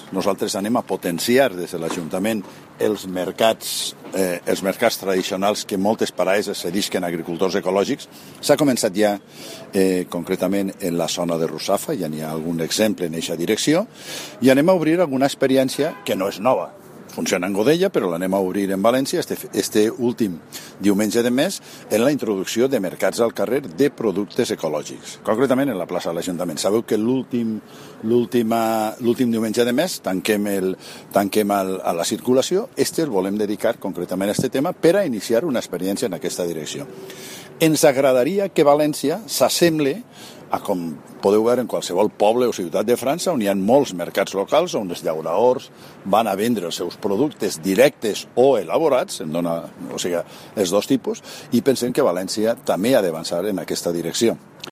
nosaltres anem a potenciar des de l'Ajuntament els mercats tradicionals que moltes parades es cedisquen a agricultors ecològics. S'ha començat ja concretament en la zona de Russafa, ja n'hi ha algun exemple en aquesta direcció, i anem a obrir alguna experiència que no és nova. Funciona en Godella, però l'anem a obrir en València este últim diumenge de mes en la introducció de mercats al carrer de productes ecològics, concretament en la plaça de l'Ajuntament. Sabeu que l'últim diumenge de mes tanquem a la circulació. El volem dedicar concretament a aquest tema per a iniciar una experiència en aquesta direcció. Ens agradaria que València s'assemble a com podeu veure en qualsevol poble o ciutat de França, on hi ha molts mercats locals on els llauraors van a vendre els seus productes directes o elaborats, o sigui, els dos tipus, i pensem que València també ha d'avançar en aquesta direcció.